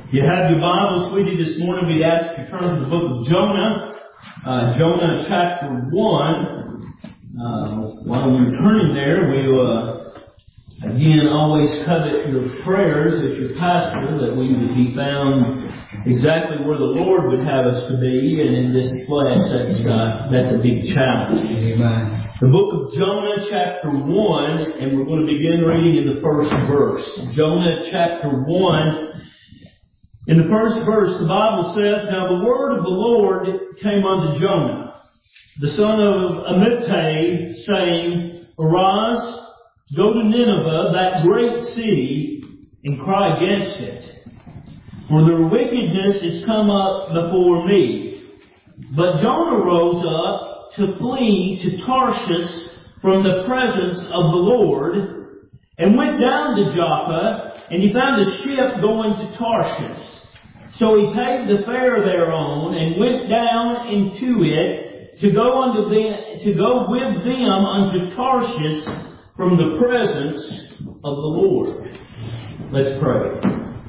You have your Bibles with you this morning. We'd ask you to turn to the book of Jonah. Jonah chapter 1. While you're turning there, we again always covet your prayers as your pastor that we would be found exactly where the Lord would have us to be, and in this flesh, that's a big challenge. Amen. The book of Jonah chapter 1, and we're going to begin reading in the first verse. Jonah chapter 1. In the first verse, the Bible says, "Now the word of the Lord came unto Jonah, the son of Amittai, saying, Arise, go to Nineveh, that great city, and cry against it. For their wickedness is come up before me." But Jonah rose up to flee to Tarshish from the presence of the Lord, and went down to Joppa, and he found a ship going to Tarshish. So he paid the fare thereon, and went down into it to go with them unto Tarshish from the presence of the Lord. Let's pray.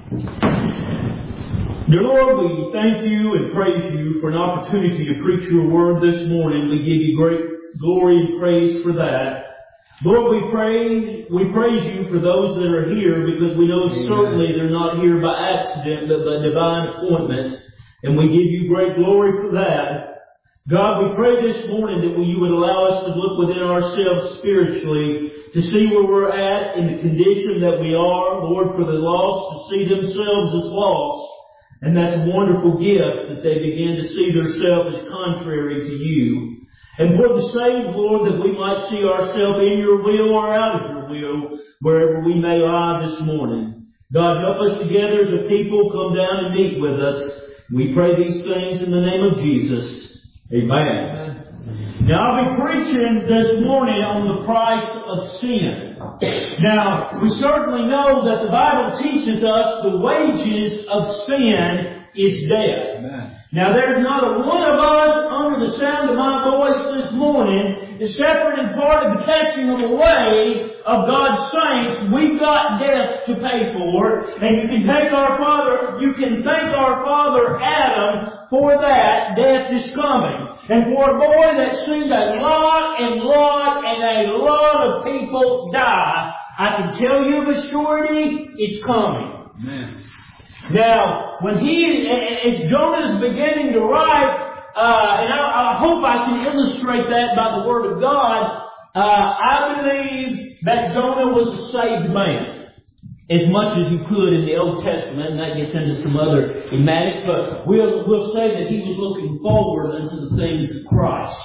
Dear Lord, we thank you and praise you for an opportunity to preach your word this morning. We give you great glory and praise for that. Lord, we praise you for those that are here, because we know certainly they're not here by accident, but by divine appointment. And we give you great glory for that. God, we pray this morning that you would allow us to look within ourselves spiritually, to see where we're at in the condition that we are, Lord, for the lost to see themselves as lost. And that's a wonderful gift that they begin to see themselves as contrary to you. And for the sake, Lord, that we might see ourselves in your will or out of your will, wherever we may lie this morning. God, help us together as a people. Come down and meet with us. We pray these things in the name of Jesus. Amen. Now, I'll be preaching this morning on the price of sin. Now, we certainly know that the Bible teaches us the wages of sin is death. Amen. Now, there's not a one of us under the sound of my voice this morning is separate and part of the catching away of God's saints. We've got death to pay for, and you can thank our father Adam for that. Death is coming. And for a boy that's seen a lot of people die, I can tell you with surety, it's coming. Amen. Now, as Jonah is beginning to write, and I hope I can illustrate that by the Word of God, I believe that Jonah was a saved man, as much as you could in the Old Testament, and that gets into some other thematics, but we'll say that he was looking forward into the things of Christ.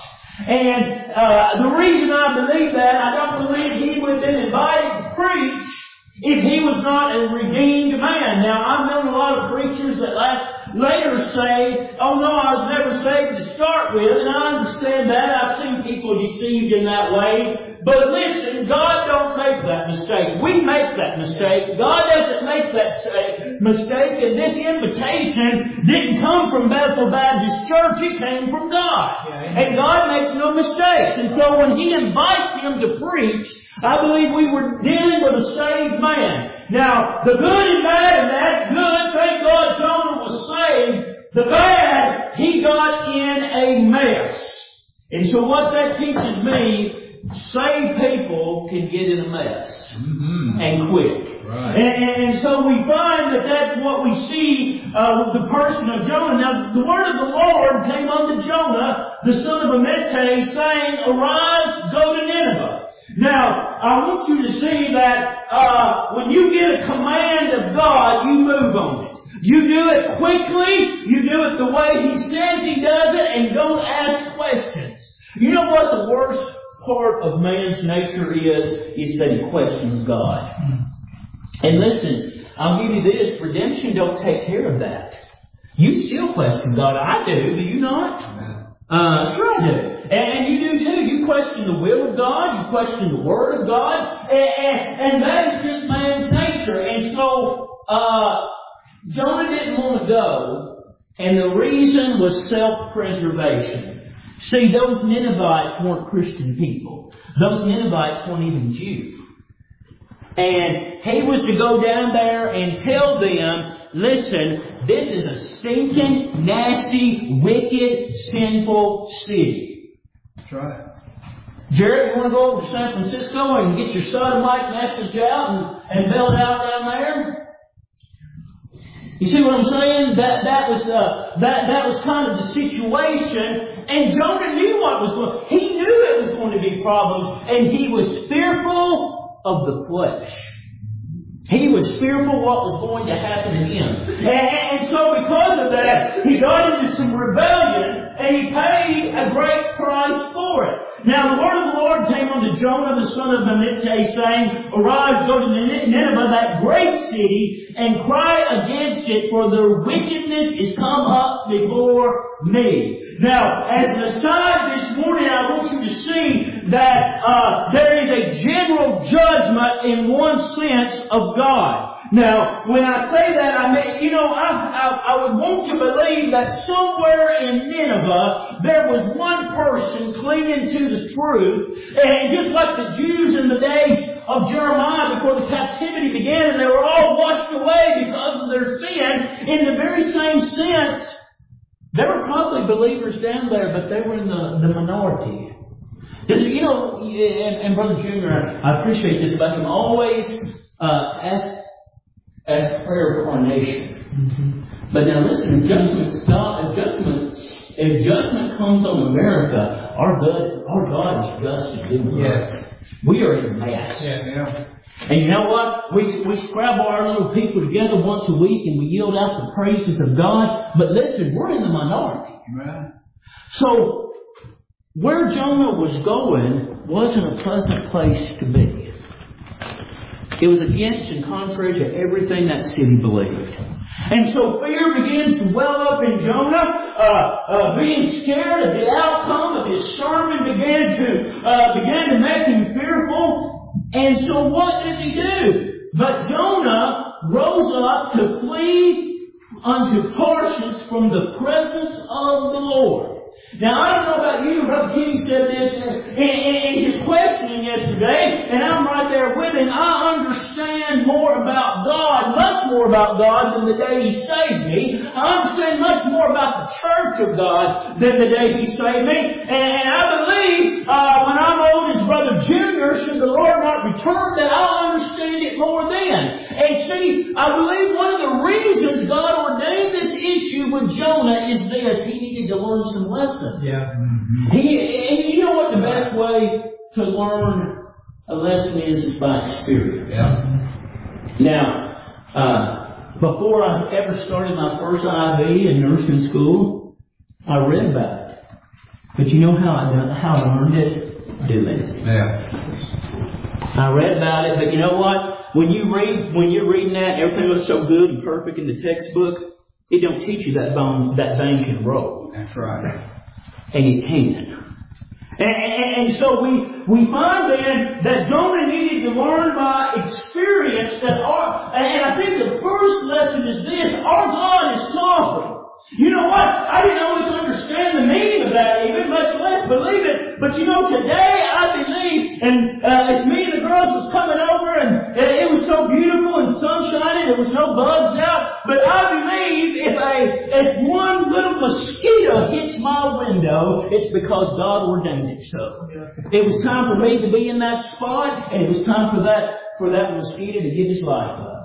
And the reason I believe that, I don't believe he would have been invited to preach if he was not a redeemed man. Now, I've known a lot of preachers that later say, "Oh no, I was never saved to start with," and I understand that. I've seen people deceived in that way. But listen, God don't make that mistake. We make that mistake. God doesn't make that mistake, and this invitation didn't come from Bethel Baptist Church. It came from God. And God makes no mistakes. And so when He invites him to preach, I believe we were dealing with a saved man. Now, the good and bad of that, good, thank God Jonah was saved. The bad, he got in a mess. And so what that teaches me, saved people can get in a mess. Mm-hmm. And quick. Right. And so we find that that's what we see with the person of Jonah. Now, the word of the Lord came unto Jonah, the son of Amittai, saying, Arise, go to Nineveh. Now, I want you to see that when you get a command of God, you move on it. You do it quickly, you do it the way He says He does it, and don't ask questions. You know what the worst part of man's nature is that he questions God. And listen, I'll give you this, redemption don't take care of that. You still question God. I do you not? Sure I do. And you do too. You question the will of God. You question the Word of God. And that is just man's nature. And so, Jonah didn't want to go. And the reason was self-preservation. See, those Ninevites weren't Christian people. Those Ninevites weren't even Jews. And he was to go down there and tell them, listen, this is a stinking, nasty, wicked, sinful city. That's right. Jared, you want to go over to San Francisco and get your sodomite message out and bail it out down there? You see what I'm saying? That was kind of the situation. And Jonah knew what was going. He knew it was going to be problems, and he was fearful of the flesh. He was fearful what was going to happen to him. And so because of that, he got into some rebellion, and he paid a great price for it. Now the word of the Lord came unto Jonah the son of Amittai, saying, Arise, go to Nineveh, that great city, and cry against it, for their wickedness is come up before me. Now, as an aside this morning, I want you to see that there is a general judgment in one sense of God. Now, when I say that, I mean, I would want to believe that somewhere in Nineveh, there was one person clinging to the truth. And just like the Jews in the days of Jeremiah before the captivity began, and they were all washed away because of their sin, in the very same sense, there were probably believers down there, but they were in the minority. And Brother Junior, I appreciate this about him, always ask prayer for our nation. Mm-hmm. But now listen, if judgment comes on America, our God is just as good. Yes. We are in a mess. Yeah. And you know what? We scrabble our little people together once a week and we yield out the praises of God. But listen, we're in the minority. Right. So, where Jonah was going wasn't a pleasant place to be. It was against and contrary to everything that city believed. And so fear begins to well up in Jonah. Being scared of the outcome of his sermon began to make him fearful. And so what does he do? But Jonah rose up to flee unto Tarshish from the presence of the Lord. Now, I don't know about you, Brother Kenny said this in his questioning yesterday, and I'm right there with him. I understand more about God, much more about God than the day He saved me. I understand much more about the church of God than the day He saved me. And I believe when I'm old as Brother Junior, should the Lord not return, that I'll understand it more then. And see, I believe one of the reasons God ordained this issue with Jonah is this. He needed to learn some lessons. Yeah. Mm-hmm. You know what the best way to learn a lesson is by experience. Yeah. Now, before I ever started my first IV in nursing school, I read about it. But you know how I learned it? Doing it. Yeah. I read about it, but you know what? When you're reading that, everything looks so good and perfect in the textbook, it don't teach you that vein can roll. That's right. And it can. And so we find then that Jonah needed to learn by experience and I think the first lesson is this: our God is sovereign. You know what? I didn't always understand the meaning of that even, much less believe it. But you know, today I believe, and as me and the girls was coming over and it was so beautiful and sunshiny, there was no bugs out. But I believe if one little mosquito hits my window, it's because God ordained it so. It was time for me to be in that spot, and it was time for that mosquito to give his life up.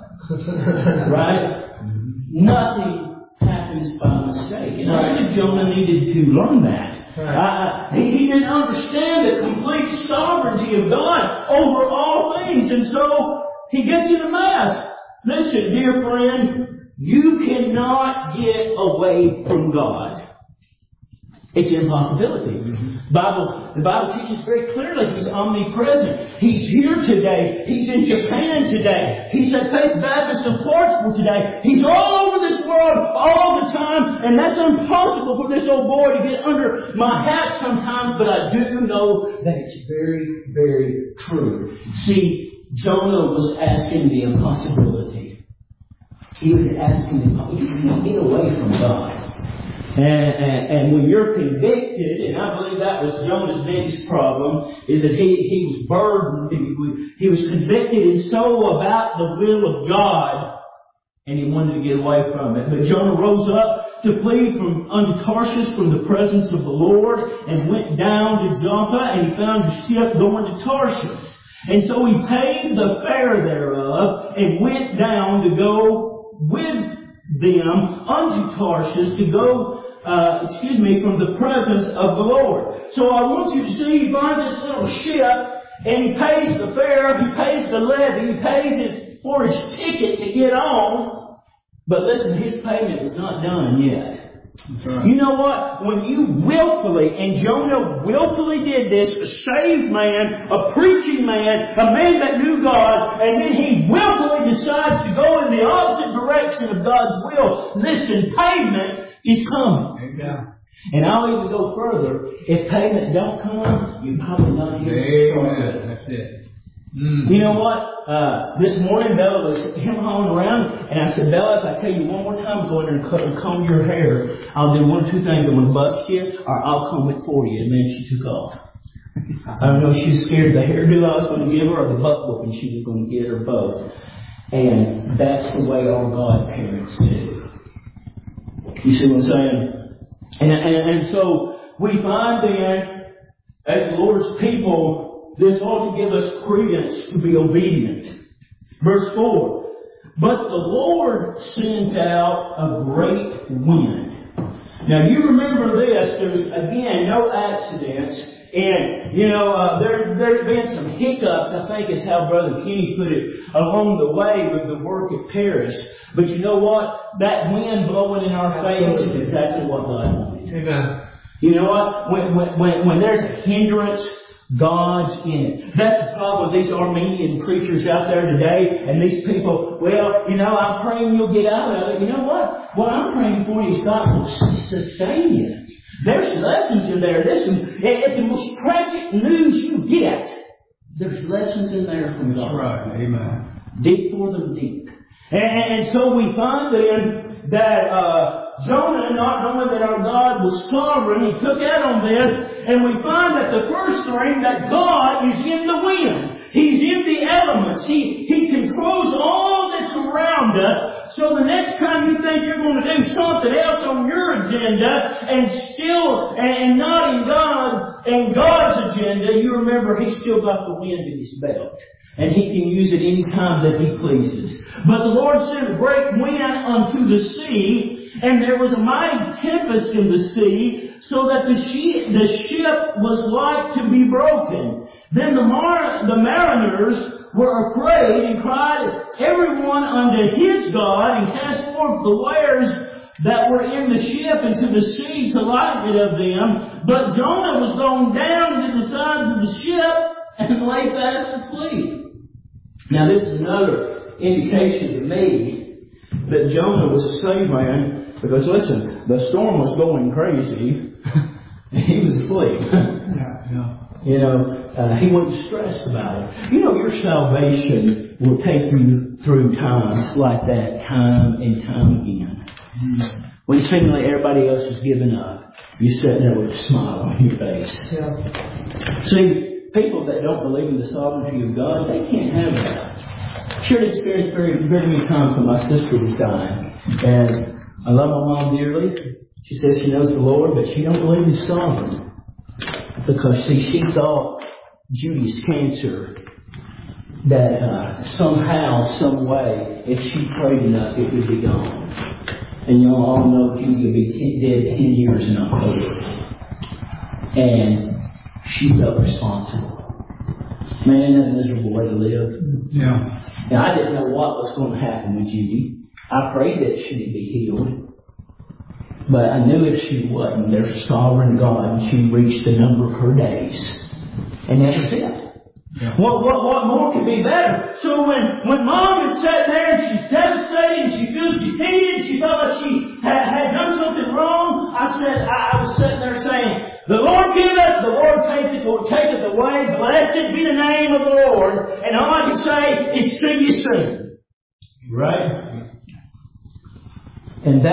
Right? Nothing happens by mistake. And I think Jonah needed to learn that. He didn't understand the complete sovereignty of God over all things. And so he gets in a mess. Listen, dear friend, you cannot get away from God. It's an impossibility. The Bible teaches very clearly He's omnipresent. He's here today. He's in Japan today. He's at Faith Baptist of Clarksville today. He's all over this world all the time. And that's impossible for this old boy to get under my hat sometimes. But I do know that it's very, very true. See, Jonah was asking the impossibility. He was asking the impossibility. You can't get away from God. And when you're convicted, and I believe that was Jonah's biggest problem, is that he was burdened, he was convicted in soul about the will of God, and he wanted to get away from it. But Jonah rose up to flee unto Tarshish from the presence of the Lord, and went down to Joppa, and he found a ship going to Tarshish. And so he paid the fare thereof, and went down to go with them unto Tarshish to go, from the presence of the Lord. So I want you to see, he finds this little ship, and he pays the fare, he pays the levy, he pays for his ticket to get on. But listen, his payment was not done yet. Right. You know what? When you willfully, and Jonah willfully did this, a saved man, a preaching man, a man that knew God, and then he willfully decides to go in the opposite direction of God's will. Listen, payment is coming. Amen. And I'll even go further. If payment don't come, you're probably not here. Amen. That's it. You know what? This morning Bella was him-hawing around, and I said, Bella, if I tell you one more time, go in there and cut and comb your hair, I'll do one of two things. I'm going to bust you, or I'll comb it for you. And then she took off. I don't know if she was scared of the hairdo I was going to give her, or the butt whooping she was going to get, or both. And that's the way all God parents do. You see what I'm saying? And so we find then, as the Lord's people, this ought to give us credence to be obedient. Verse 4. But the Lord sent out a great wind. Now you remember this. There's, again, no accidents. And, there's been some hiccups, I think is how Brother Kenny put it, along the way with the work at Paris. But you know what? That wind blowing in our face is exactly what God wanted. Amen. You know what? When there's a hindrance, God's in it. That's the problem with these Armenian preachers out there today, and these people, I'm praying you'll get out of it. You know what? What I'm praying for is God will sustain you. There's lessons in there. Listen, if the most tragic news you get, there's lessons in there from God. That's right. Amen. Deep for them deep. And so we find then that Jonah, not knowing that our God was sovereign, he took out on this, and we find that the first thing, that God is in the wind. He's in the elements. He controls all that's around us. So the next time you think you're going to do something else on your agenda, and not in God and God's agenda, you remember He's still got the wind in His belt. And He can use it any time that He pleases. But the Lord sent a great wind unto the sea, and there was a mighty tempest in the sea, so that the ship was like to be broken. Then the mariners were afraid, and cried everyone unto his God, and cast forth the wares that were in the ship into the sea to lighten it of them. But Jonah was thrown down into the sides of the ship, and lay fast asleep. Now this is another indication to me that Jonah was a saved man, because listen, the storm was going crazy, and he was asleep. He wasn't stressed about it. Your salvation will take you through times like that, time and time again. When seemingly everybody else is giving up, you're sitting there with a smile on your face. Yeah. See, people that don't believe in the sovereignty of God, they can't have that. Shared experience very, very many times when my sister was dying. And I love my mom dearly. She says she knows the Lord, but she don't believe He's sovereign. Because, see, she thought Judy's cancer, that somehow, some way, if she prayed enough, it would be gone. And you all know Judy will be dead 10 years in October. And she felt responsible. Man, that's a miserable way to live. Yeah. Now, I didn't know what was going to happen with Judy. I prayed that she would be healed. But I knew if she wasn't, there's a sovereign God, and she reached the number of her days. And that was it. Yeah. What more could be better? So when Mom is sitting there and she's devastated and she feels defeated and she felt like she had done something wrong, I was sitting there saying, the Lord giveth, the Lord taketh away, blessed be the name of the Lord. And all I can say is see you soon. Right? And that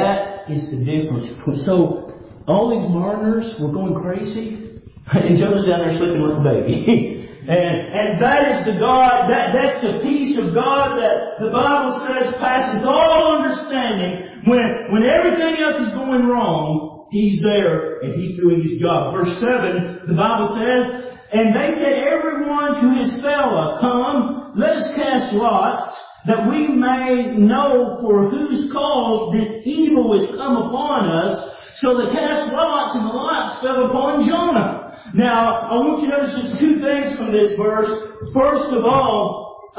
is the difference. So all these mariners were going crazy, and Jonah's down there sleeping like a baby. And that is the God, that's the peace of God that the Bible says passes all understanding. When everything else is going wrong, He's there and He's doing His job. Verse 7, the Bible says, and they said, everyone to his fellow, come, let us cast lots, that we may know for whose cause this evil is come upon us. So they cast lots, and the lots fell upon Jonah. Now, I want you to notice two things from this verse. First of all,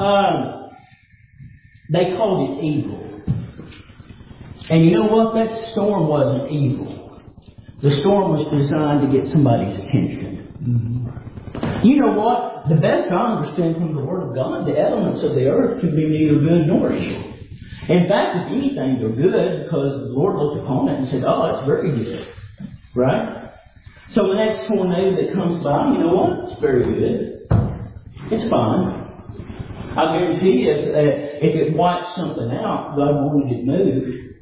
they called it evil. And you know what? That storm wasn't evil. The storm was designed to get somebody's attention. Mm-hmm. You know what? The best I understand from the Word of God, the elements of the earth can be neither good nor evil. In fact, if anything, they're good because the Lord looked upon it and said, oh, it's very good. Right? So the next tornado that comes by, you know what? It's very good. It's fine. I guarantee you, if it wipes something out, God wanted it moved.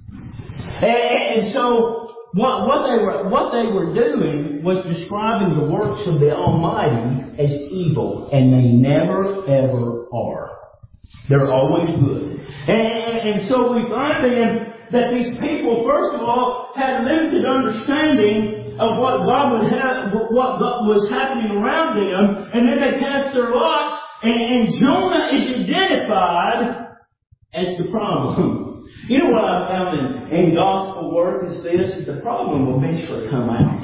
And so what they were doing was describing the works of the Almighty as evil, and they never ever are. They're always good. And so we find then that these people, first of all, had limited understanding of what God would have, what was happening around them, and then they cast their lots, and Jonah is identified as the problem. You know what I found in gospel work is this: the problem will eventually come out.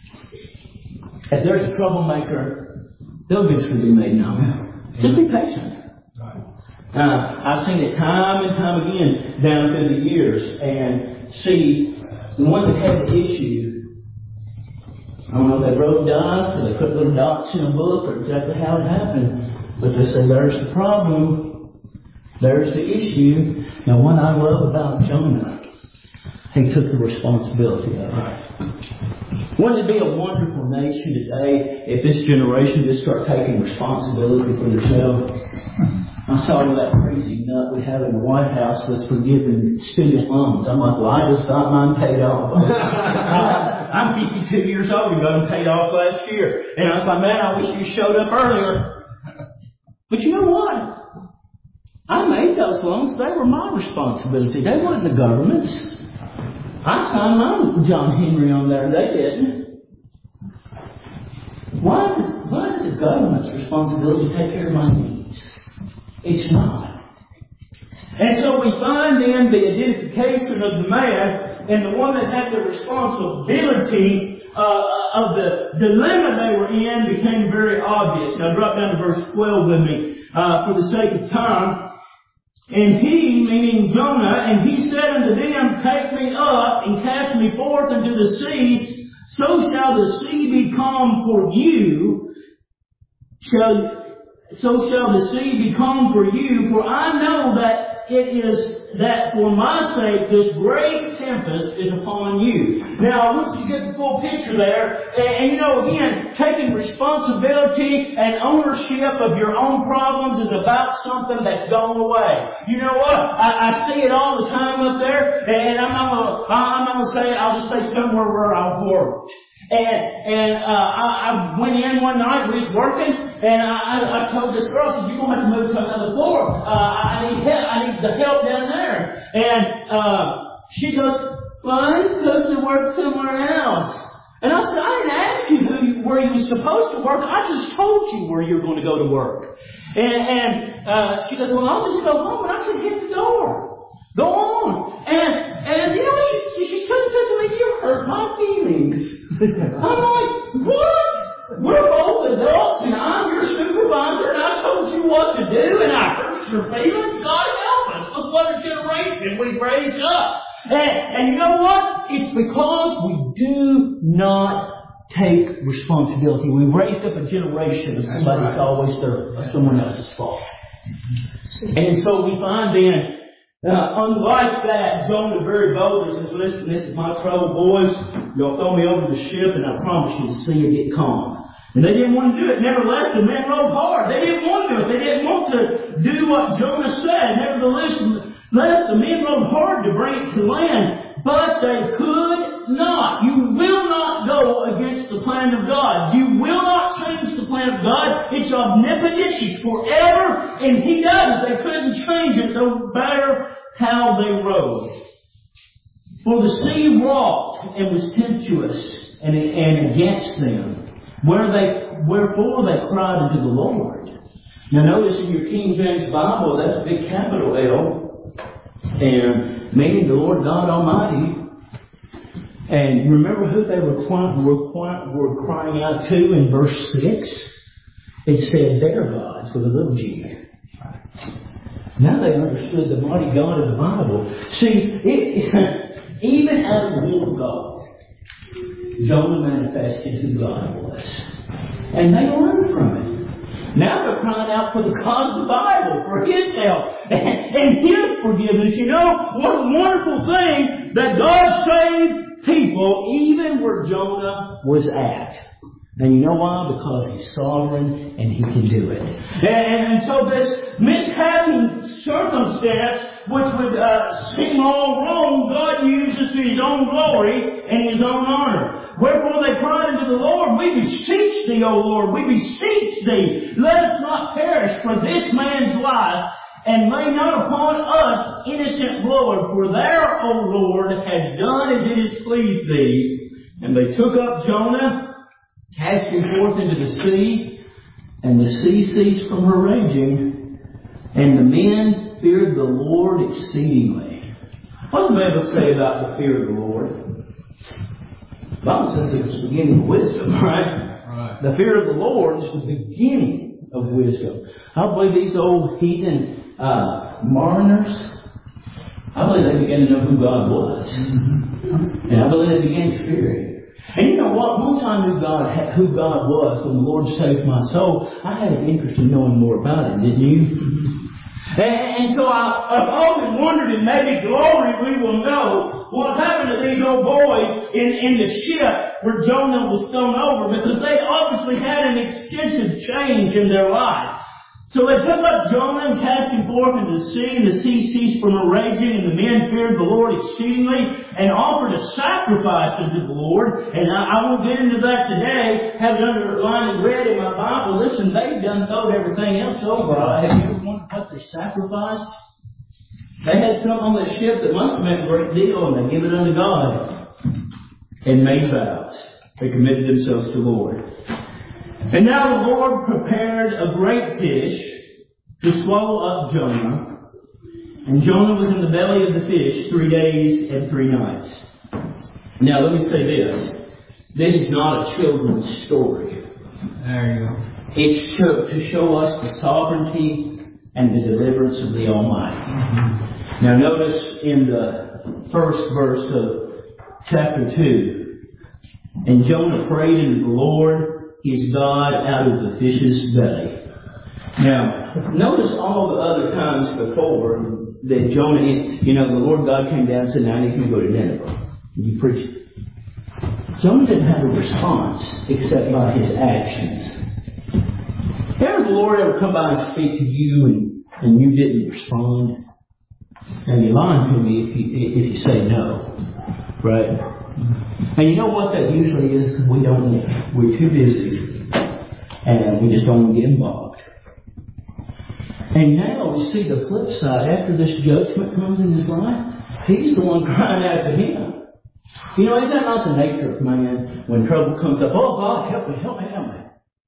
If there's a troublemaker, they'll eventually be made known. Just be patient. I've seen it time and time again down through the years, and see the ones that had the issue. I don't know if they wrote dots or they put little dots in a book or exactly how it happened, but they say there's the problem, there's the issue. Now, what I love about Jonah, he took the responsibility of it. Wouldn't it be a wonderful nation today if this generation just start taking responsibility for themselves? I saw that crazy nut we have in the White House was forgiving student loans. I'm like, well, I just got mine paid off. I'm 52 years old and got them paid off last year. And I was like, man, I wish you showed up earlier. But you know what? I made those loans. They were my responsibility. They weren't the government's. I signed mine with John Henry on there. They didn't. Why is it the government's responsibility to take care of my needs? It's not. And so we find then the identification of the man and the one that had the responsibility of the dilemma they were in became very obvious. Now drop down to verse 12 with me for the sake of time. And he, meaning Jonah, and he said unto them, take me up and cast me forth into the seas, so shall the sea become for you, so shall the sea become for you, for I know that it is that for my sake this great tempest is upon you. Now, I want you to get the full picture there. And you know, again, taking responsibility and ownership of your own problems is about something that's gone away. You know what? I see it all the time up there, and I'm not going to say it. I'll just say somewhere where I've worked. And I went in one night, we was working, and I told this girl, I said, you're going to have to move to another floor. I need help. I need the help down there. And she goes, well, I'm supposed to work somewhere else. And I said, I didn't ask you where you were supposed to work. I just told you where you're going to go to work. And she goes, well, I'll just go home. And I said, hit the door. Go on. And you know, she said to me, you hurt my feelings. I'm like, what? We're both adults and I'm your supervisor and I told you what to do and I hurt your feelings. God help us. Look what a generation we've raised up. And you know what? It's because we do not take responsibility. We've raised up a generation of somebody that's always someone else's fault. And so we find then, unlike that, Jonah very boldly says, listen, this is my trouble, boys. Y'all throw me over the ship and I promise you the sea will get calm. And they didn't want to do it. Nevertheless, the men rowed hard. They didn't want to do it. They didn't want to do what Jonah said. Nevertheless, the men rowed hard to bring it to land. But omnipotent. He's forever. And He does it. They couldn't change it no matter how they rode. For the sea wrought and was tempestuous and against them. Wherefore they cried unto the Lord. Now notice in your King James Bible, that's a big capital L. And meaning the Lord God Almighty. And remember who they were crying out to in verse 6? It said their gods with a little g. Now they understood the mighty God of the Bible. See, even out of the will of God, Jonah manifested who God was. And they learned from it. Now they're crying out for the God of the Bible, for His help and His forgiveness. You know, what a wonderful thing that God saved people even where Jonah was at. And you know why? Because He's sovereign and He can do it. And so this mishapping circumstance, which would seem all wrong, God uses to His own glory and His own honor. Wherefore they cried unto the Lord, we beseech Thee, O Lord, we beseech Thee, let us not perish for this man's life, and lay not upon us innocent blood, for Thou, O Lord, hast done as it has pleased Thee. And they took up Jonah, cast him forth into the sea, and the sea ceased from her raging, and the men feared the Lord exceedingly. What's the Bible say about the fear of the Lord? The Bible says it was the beginning of wisdom, right? The fear of the Lord is the beginning of wisdom. I believe these old heathen mariners, I believe they began to know who God was. And I believe they began to fear Him. And you know what? Once I knew who God was when the Lord saved my soul, I had an interest in knowing more about Him, didn't you? And so I've often wondered, and maybe glory we will know, what happened to these old boys in the ship where Jonah was thrown over, because they obviously had an extensive change in their life. So they took up Jonah and cast him forth into the sea, and the sea ceased from her raging, and the men feared the Lord exceedingly, and offered a sacrifice unto the Lord. And I won't get into that today, have it underlined and read in my Bible. Listen, they've done thrown everything else over. Have you ever wondered what they sacrificed? They had something on that ship that must have meant a great deal, and they gave it unto God, and made vows. They committed themselves to the Lord. And now the Lord prepared a great fish to swallow up Jonah. And Jonah was in the belly of the fish 3 days and 3 nights. Now let me say this. This is not a children's story. There you go. It's to show us the sovereignty and the deliverance of the Almighty. Mm-hmm. Now notice in the first verse of chapter 2. And Jonah prayed unto the Lord his God out of the fish's belly. Now, notice all the other times before that Jonah, the Lord God came down and said, now you can go to Nineveh. You preach it. Jonah didn't have a response except by his actions. Ever the Lord ever come by and speak to you and you didn't respond? And you're lying to me if you say no. Right? And you know what that usually is? Because we're too busy. And we just don't want to get involved. And now we see the flip side. After this judgment comes in his life, he's the one crying out to Him. You know, is that not the nature of man? When trouble comes up, oh God, help me, help me, help me.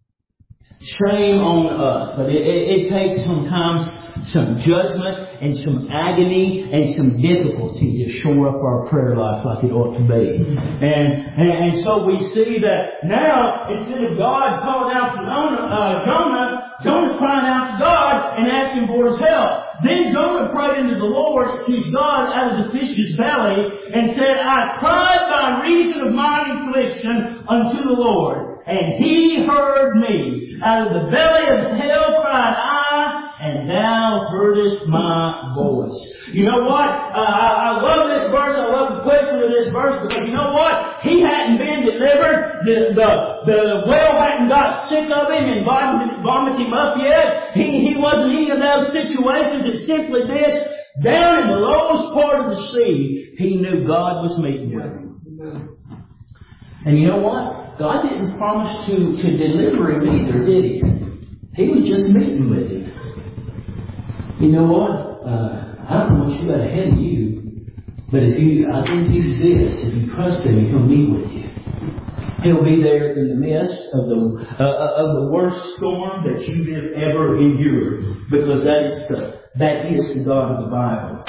Shame on us. But it takes sometimes some judgment and some agony and some difficulty to shore up our prayer life like it ought to be. And so we see that now, instead of God calling out to Jonah, Jonah's crying out to God and asking for His help. Then Jonah prayed unto the Lord, his God, out of the fish's belly, and said, I cried by reason of mine affliction unto the Lord, and He heard me. Out of the belly of hell cried I, and Thou heardest my voice. You know what? I love this verse. I love the placement of this verse, because you know what? He hadn't been delivered. The whale hadn't got sick of him and vomited him up yet. He wasn't in any of those situations. It's simply this. Down in the lowest part of the sea, he knew God was meeting with him. And you know what? God didn't promise to deliver him either, did He? He was just meeting with him. You know what? I don't know what you got ahead of you, but I think he's this. If you trust Him, He'll meet with you. He'll be there in the midst of the worst storm that you have ever endured, because that is the God of the Bible.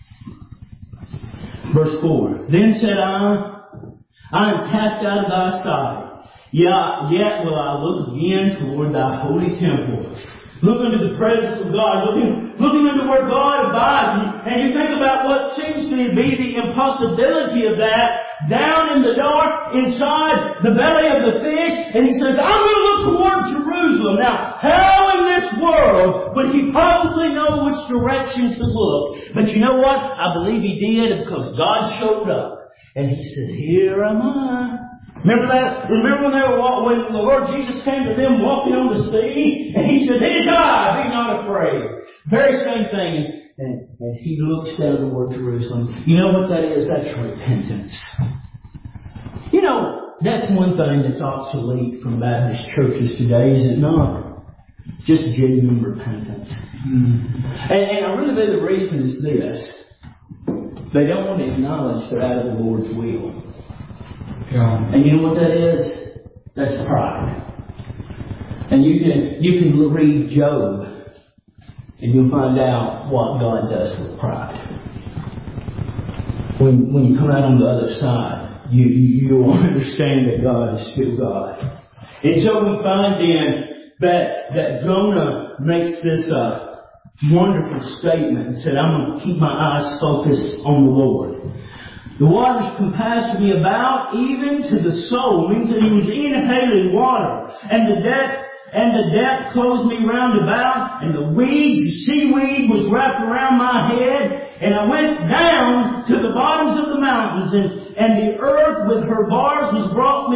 Verse 4. Then said I am cast out of thy sight. Yet will I look again toward thy holy temple. Look into the presence of God. Looking into where God abides. And you think about what seems to be the impossibility of that. Down in the dark, inside the belly of the fish. And He says, I'm going to look toward Jerusalem. Now, how in this world would He possibly know which direction to look? But you know what? I believe He did, because God showed up. And He said, here am I. Remember that? Remember when the Lord Jesus came to them walking on the sea? And He said, it is I, be not afraid. Very same thing. And He looks down toward Jerusalem. You know what that is? That's repentance. You know, that's one thing that's obsolete from Baptist churches today, is it not? Just genuine repentance. And I really believe the reason is this. They don't want to acknowledge they're out of the Lord's will. Yeah. And you know what that is? That's pride. And you can read Job, and you'll find out what God does with pride. When you come out on the other side, you'll understand that God is still God. And so we find then that Jonah makes this wonderful statement and said, I'm going to keep my eyes focused on the Lord. The waters compassed me about, even to the soul, means that He was inhaling water. And the depth closed me round about, and the seaweed was wrapped around my head. And I went down to the bottoms of the mountains, and the earth with her bars was brought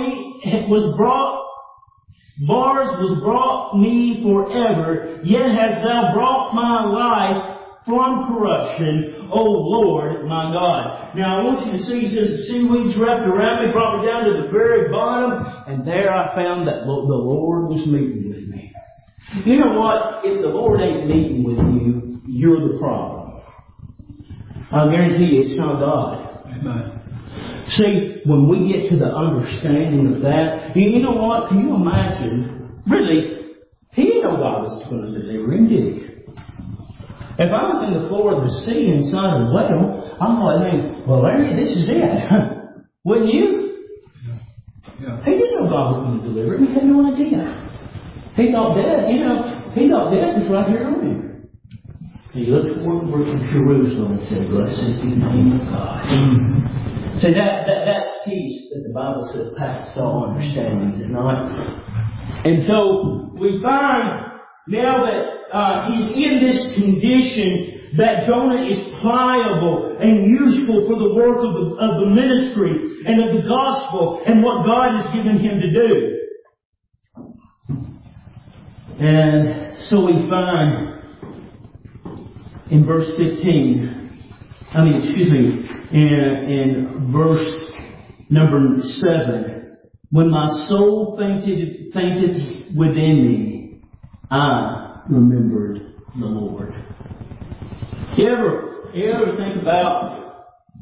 me forever. Yet hast Thou brought my life from corruption, O Lord my God. Now I want you to see, He says, the seaweeds wrapped around me, brought me down to the very bottom, and there I found that the Lord was meeting with me. You know what? If the Lord ain't meeting with you, you're the problem. I'll guarantee you it's not God. Amen. See, when we get to the understanding of that, you know what? Can you imagine? Really, He didn't know God was going to deliver him, did He? If I was in the floor of the sea inside a whale, I might think, well, Larry, this is it. Wouldn't you? Yeah. He didn't know God was going to deliver him. He had no idea. He thought death was right here on him. He looked toward Jerusalem and said, blessed be the name of God. See, that's peace that the Bible says passes all understanding, is it not? And so we find now that he's in this condition that Jonah is pliable and useful for the work of the ministry and of the gospel and what God has given him to do. And so we find in verse 15, in verse number 7, when my soul fainted within me, I remembered the Lord. You ever think about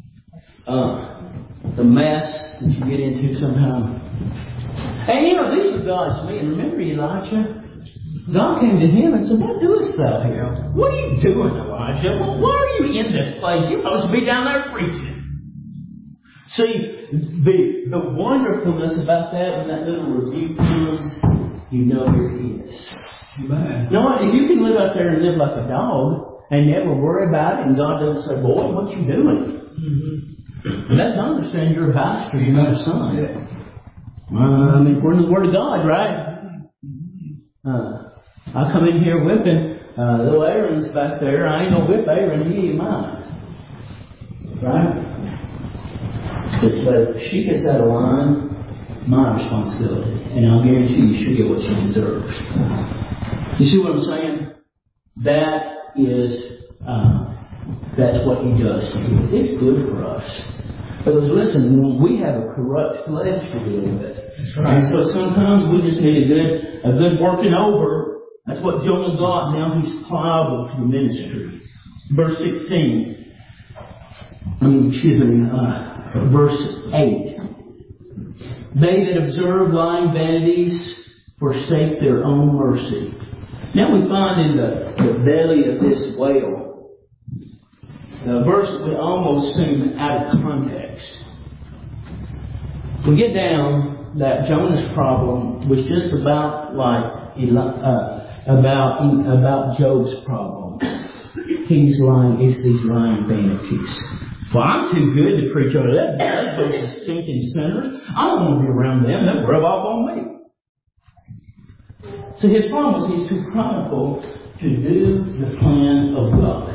the mess that you get into sometimes? And these are God's men. Remember Elijah? God came to him and said, what doest thou here? What are you doing, Elijah? Why are you in this place? You're supposed to be down there preaching. See, the wonderfulness about that, when that little rebuke comes, you know here He is. Amen. You know what? If you can live out there and live like a dog and never worry about it, and God doesn't say, boy, what you doing? Mm-hmm. That's not understand you're a pastor, you're not a son. Yeah. We're in the Word of God, right? I come in here whipping little Aaron's back there. I ain't gonna whip Aaron, he ain't mine. Right? But if she gets out of line, my responsibility. And I'll guarantee you she'll get what she deserves. You see what I'm saying? That's what He does to you. It's good for us. Because listen, we have a corrupt flesh to deal with. That's right. And so sometimes we just need a good working over That's what Jonah got. Now he's pliable to the ministry. Verse 16. Verse 8. They that observe lying vanities forsake their own mercy. Now we find in the belly of this whale, the verse would almost seem out of context. We get down that Jonah's problem was just about like about Job's problem. He's lying. It's these lying vanities. Well, I'm too good to preach over that. That bunch of stinking sinners. I don't want to be around them. They'll rub off on me. So his problem was he's too prideful to do the plan of God.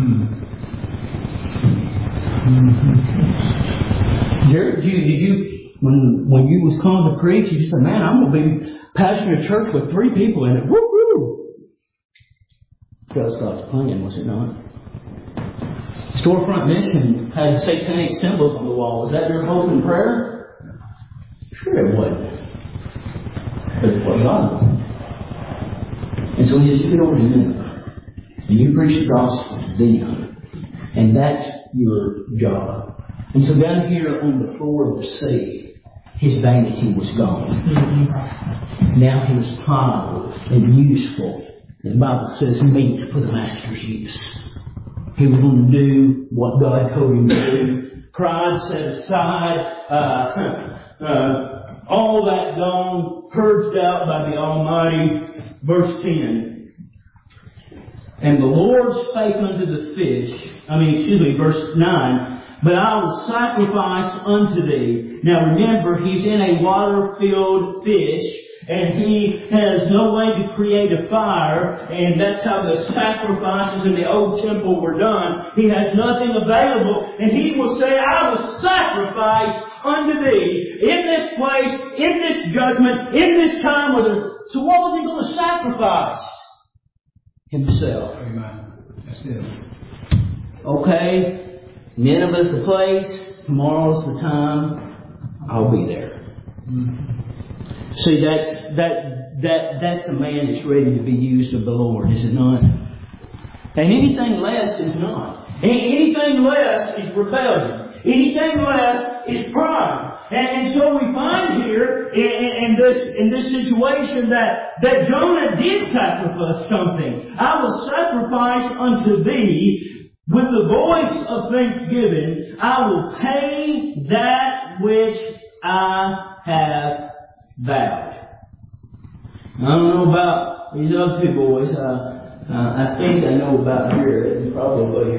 Jared, did you when you was called to preach, you just said, "Man, I'm going to be pastoring a church with 3 people in it." Woo woo! That was God's plan, was it not? Storefront Mission had satanic symbols on the wall. Was that your hope and prayer? Sure it wasn't. But it was God. And so he says, you get over to Nineveh, and you preach the gospel to them, and that's your job. And so down here on the floor of the sea, his vanity was gone. Now he was pliable and useful. And the Bible says meat for the master's use. He was going to do what God told him to do. Pride set aside, all that gone, purged out by the Almighty. Verse 10. And the Lord spake unto the fish, verse 9, but I will sacrifice unto thee. Now remember, he's in a water-filled fish, and he has no way to create a fire, and that's how the sacrifices in the old temple were done. He has nothing available, and he will say, I will sacrifice unto thee in this place, in this judgment, in this time. So what was he going to sacrifice? Himself. Amen. That's it. Okay, Nineveh's the place, tomorrow's the time, I'll be there. See, that's a man that's ready to be used of the Lord, is it not? And anything less is not. Anything less is rebellion. Anything less is pride. And so we find here in this situation that Jonah did sacrifice something. I will sacrifice unto thee with the voice of thanksgiving. I will pay that which I have vowed. I don't know about these other 2 boys. I think I know about Jared and probably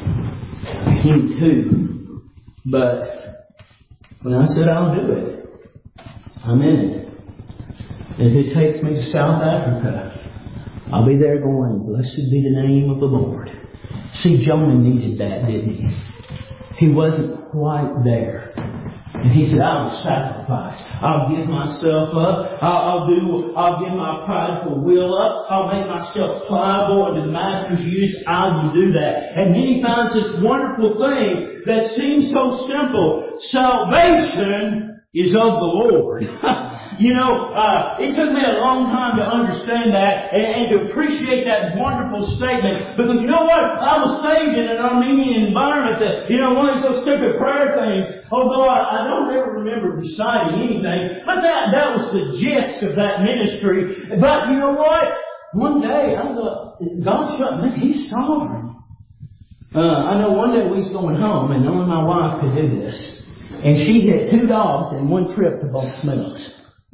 him too. But when I said I'll do it, I'm in it. If it takes me to South Africa, I'll be there going, blessed be the name of the Lord. See, Jonah needed that, didn't he? He wasn't quite there. And he said, I will sacrifice. I'll give myself up. I'll give my prideful will up. I'll make myself pliable unto the master's use. I will do that. And then he finds this wonderful thing that seems so simple. Salvation is of the Lord. It took me a long time to understand that and to appreciate that wonderful statement. Because you know what? I was saved in an Armenian environment that, one of those stupid prayer things. Although I don't ever remember reciting anything. But that was the gist of that ministry. But you know what? One day I thought, God shut me. He's starving. I know one day we was going home and only my wife could do this. And she had 2 dogs in one trip to both Smiths.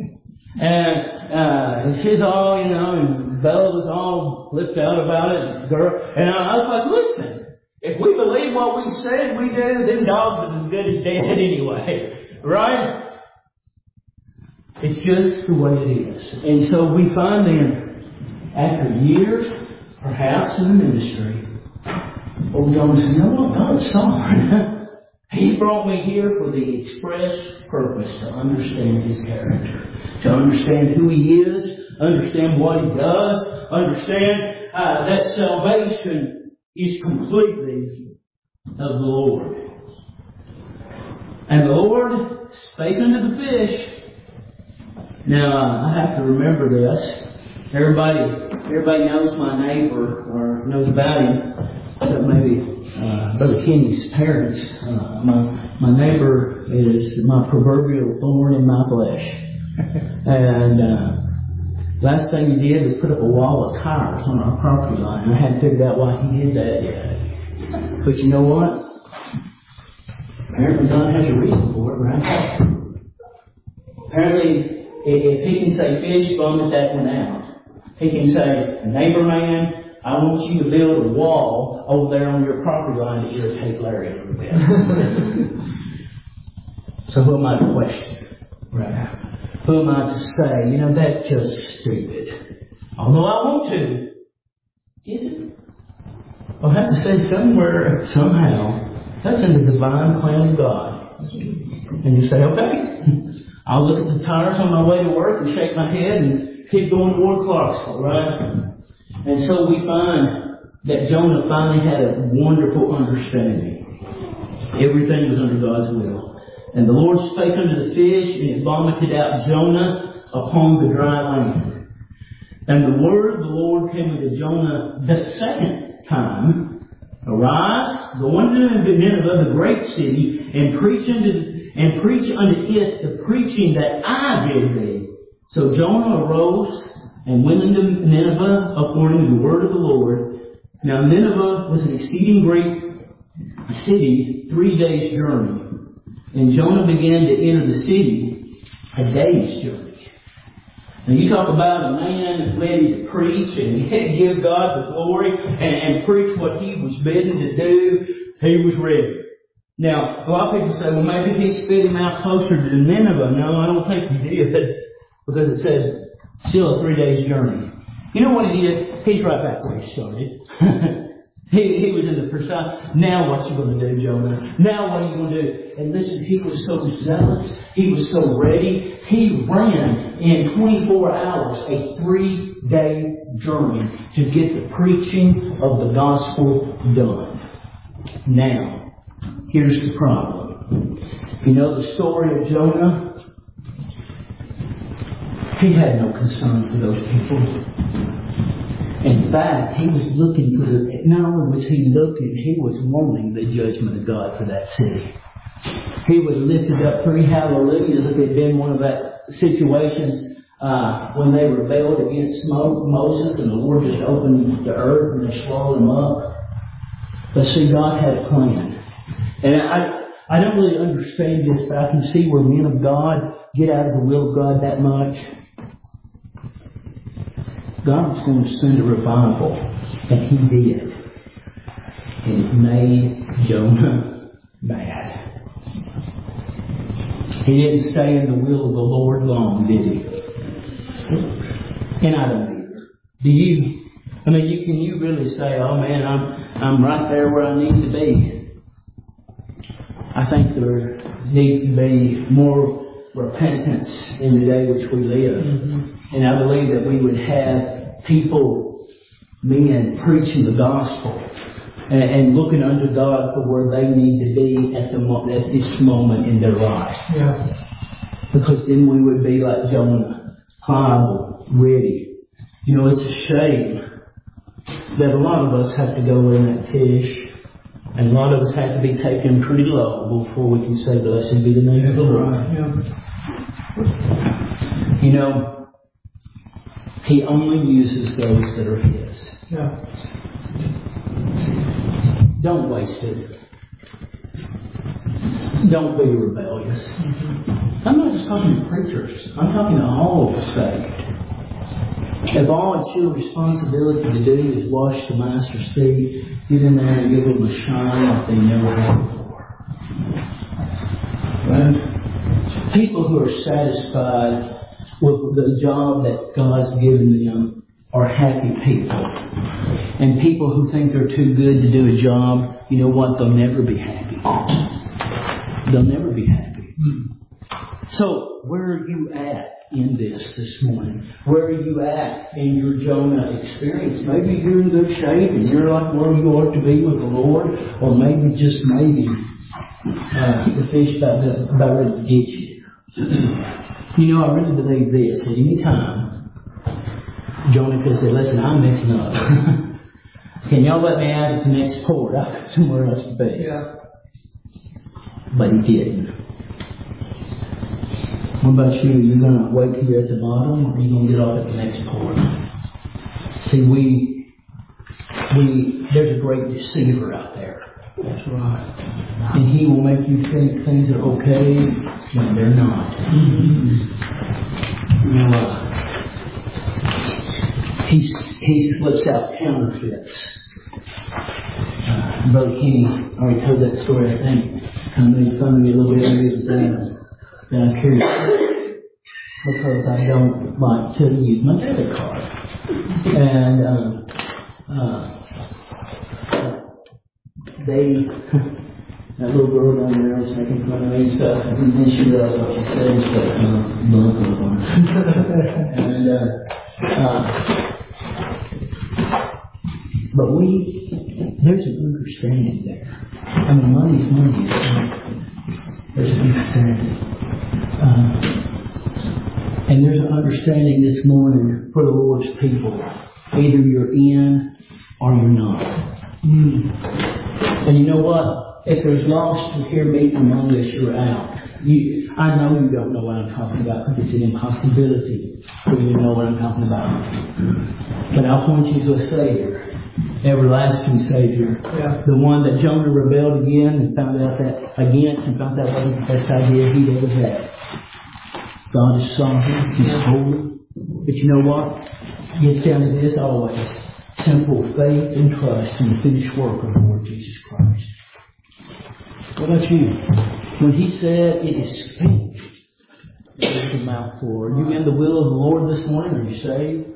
And she's all, and Bella was all flipped out about it, girl. And I was like, listen, if we believe what we said we do, them dogs are as good as dead anyway. Right? It's just the way it is. And so we find then, after years, perhaps in the ministry, old Jonah said, you know what? God's sovereign. He brought me here for the express purpose to understand His character. To understand who He is, understand what He does, understand that salvation is completely of the Lord. And the Lord spake unto the fish. Now, I have to remember this. Everybody everybody knows my neighbor or knows about him. So maybe Brother Kenny's parents. My neighbor is my proverbial thorn in my flesh. And last thing he did was put up a wall of tires on our property line. I hadn't figured out why he did that yet. But you know what? Apparently God has a reason for it, right? Apparently, if he can say fish, vomit that one out. He can say, neighbor man, I want you to build a wall over there on your property line to irritate Larry a little bit. So who am I to question? Right. Who am I to say, that's just stupid? Although I want to. Is it? I'll have to say somewhere, somehow, that's in the divine plan of God. And you say, okay, I'll look at the tires on my way to work and shake my head and keep going toward Clarksville, right? And so we find that Jonah finally had a wonderful understanding. Everything was under God's will. And the Lord spake unto the fish, and it vomited out Jonah upon the dry land. And the word of the Lord came unto Jonah the second time. Arise, go unto Nineveh, the great city, and preach unto it the preaching that I bid thee. So Jonah arose and went into Nineveh according to the word of the Lord. Now Nineveh was an exceeding great city, 3 days' journey. And Jonah began to enter the city a day's journey. Now you talk about a man ready to preach and give God the glory and preach what he was bidden to do. He was ready. Now, a lot of people say, well, maybe he spit him out closer to Nineveh. No, I don't think he did. Because it said, still a 3 days journey. You know what he did? He's right back where he started. He was in the precise, now what you going to do, Jonah? Now what are you going to do? And listen, he was so zealous. He was so ready. He ran in 24 hours, a 3-day journey to get the preaching of the gospel done. Now, here's the problem. You know the story of Jonah? He had no concern for those people. In fact, he was looking for not only was he looking, he was wanting the judgment of God for that city. He was lifted up 3 hallelujahs if it had been one of that situations when they rebelled against Moses and the Lord just opened the earth and they swallowed them up. But see, God had a plan. And I don't really understand this, but I can see where men of God get out of the will of God that much. God was going to send a revival, and He did. And it made Jonah mad. He didn't stay in the will of the Lord long, did he? And I don't either. Do you? I mean, can you really say, oh man, I'm right there where I need to be? I think there needs to be more repentance in the day which we live. Mm-hmm. And I believe that we would have people, men, preaching the gospel and looking unto God for where they need to be at this moment in their life. Yeah. Because then we would be like Jonah, pliable, ready. You know, it's a shame that a lot of us have to go in that fish, and a lot of us have to be taken pretty low before we can say, blessed be the name of the Lord. Right. Yeah. You know, He only uses those that are His. Yeah. Don't waste it. Don't be rebellious. Mm-hmm. I'm not just talking to preachers. I'm talking to all of us saved. If all it's your responsibility to do is wash the Master's feet, get in there and give them a shine like they never had before. Right? People who are satisfied with the job that God's given them are happy people. And people who think they're too good to do a job, you know what? They'll never be happy. They'll never be happy. So, where are you at in this morning? Where are you at in your Jonah experience? Maybe you're in good shape and you're like where you ought to be with the Lord, or maybe just maybe the fish about ready to get you. You know, I really believe this. At any time Jonah could have said, listen, I'm messing up. Can y'all let me out at the next port? I've got somewhere else to be. Yeah. But he didn't. What about you? You're going to wait till you're at the bottom, or are you going to get off at the next port? See, there's a great deceiver out there. That's right. And he will make you think things are okay when they're not. Mm-hmm. He slips out counterfeits. Brother Kenny already told that story, I think. Kind of made fun of me a little bit. Then I'm curious because I don't like to use my debit card. And that little girl down there was making fun of me and stuff, and then she realized what she said and stuff, but there's an understanding there. I mean, money's money. There's an understanding. And there's an understanding this morning for the Lord's people. Either you're in or you're not. And you know what? If there's lost here meeting among us, you're out. I know you don't know what I'm talking about because it's an impossibility for you to know what I'm talking about. But I'll point you to a Savior. Everlasting Savior. Yeah. The one that Jonah rebelled again and found out that wasn't the best idea he'd ever had. God is sovereign. He's holy. But you know what? It gets down to this always. Simple faith and trust in the finished work of the Lord Jesus Christ. What about you? When He said it is finished, there's a mouthful. Are you in the will of the Lord this morning? Are you saved?